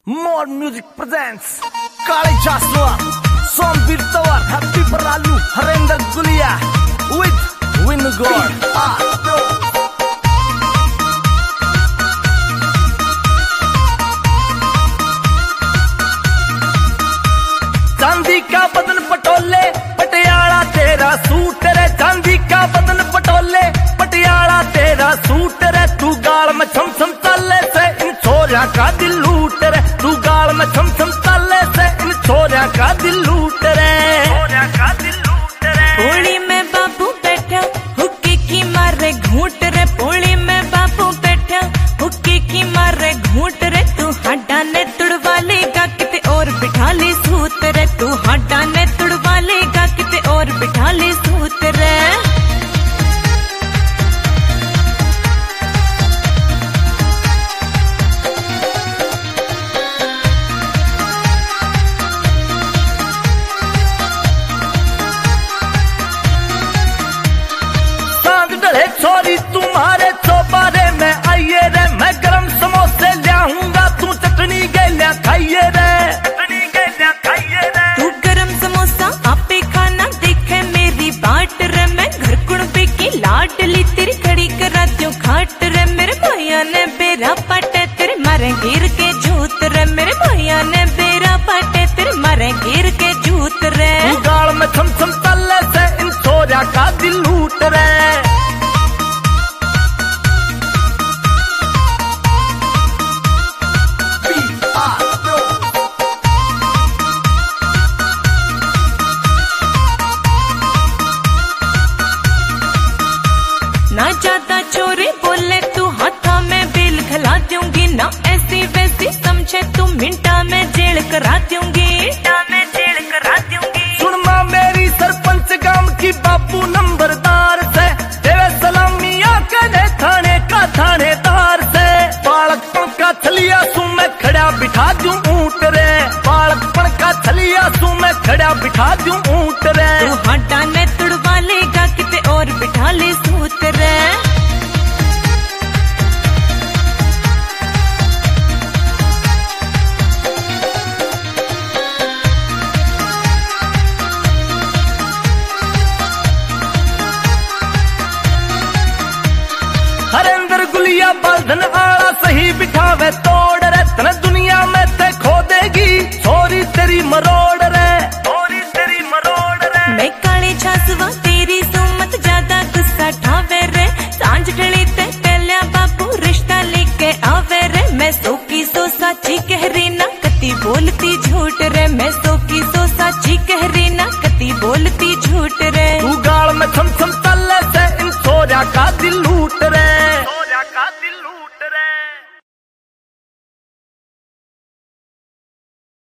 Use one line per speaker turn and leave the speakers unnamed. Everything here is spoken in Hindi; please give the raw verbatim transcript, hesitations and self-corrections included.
More Music presents Kali Jaswa, Sombir Tawar, Happy Baralu, Harendra Gulia with Winugor. Ah, bro. चांदी का बदन पटोले पटियाला तेरा सूट रे, चांदी का बदन पटोले पटियाला तेरा सूट रे, तू गाल में छम छम ताले से इन छोरिया का दिल लूट रे, तू गाल में छम छम ताले से इन छोरिया का दिल लूट रे, छोरिया का दिल लूट रे।
पोली में बाबू बैठा हुक्की की मारे घूट रे, पोली में बाबू बैठा हुक्की की मारे घूट रे, तू हड्डा ने तुड़वा लेगा किते और बिठा ले सूत रे, तू हड्डा ने तुड़वा लेगा किते और बिठा ले सूत रे।
छोरी तुम्हारे चौबारे में आइए रे, मैं गरम समोसे लाऊंगा, तू चटनी गेलिया खाइए रे, चटनी गेलिया खाइए रे।
तू गरम समोसा आपे खाना देखे मेरी बाट रे, मैं घर कुड़बे की लाडली तेरी खड़ी करा त्यों खाट रे, मेरे भैया ने बेरा पाटे तेरे मारे गिर के जूत रे, मेरे भैया ने बेरा पाटे तेरे मारे गिर के जूत रे।
तू गाल में छम छम तल्ले से इन छोरिया का दिल लूट रे।
ना ज्यादा चोरी बोले तू हाथा में बिल खिला दूंगी, ना ऐसी वैसी समझे तू मिनटा में जेल करा दूंगी, मिनटा में जेल करा दूंगी।
सुन माँ मेरी सरपंच गांव की बापू नंबरदार से, तेरे सलामिया कने थाने का थानेदार से, बालकपन का छलिया सू मैं खड़ा बिठा दूं ऊंट रे, बालकपन का छलिया सू मैं खड़ा बिठा दूं ऊंट रे।
तू हाटा ने तुड़वा लेगा किते और बिठा ले सूत रे।
हरेंद्र गुलिया बल्धन आला सही बिठावे तोड़ रे, तने दुनिया में ते खो देगी छोरी तेरी मरोड़ रे, छोरी तेरी मरोड़ रे।
मैं काली छासवा तेरी सुमत ज्यादा गुस्सा ठावे रे, सांझ ढली ते पहले बाबू रिश्ता लेके आवे रे, मैं सो की सो साची कह रही ना कती बोलती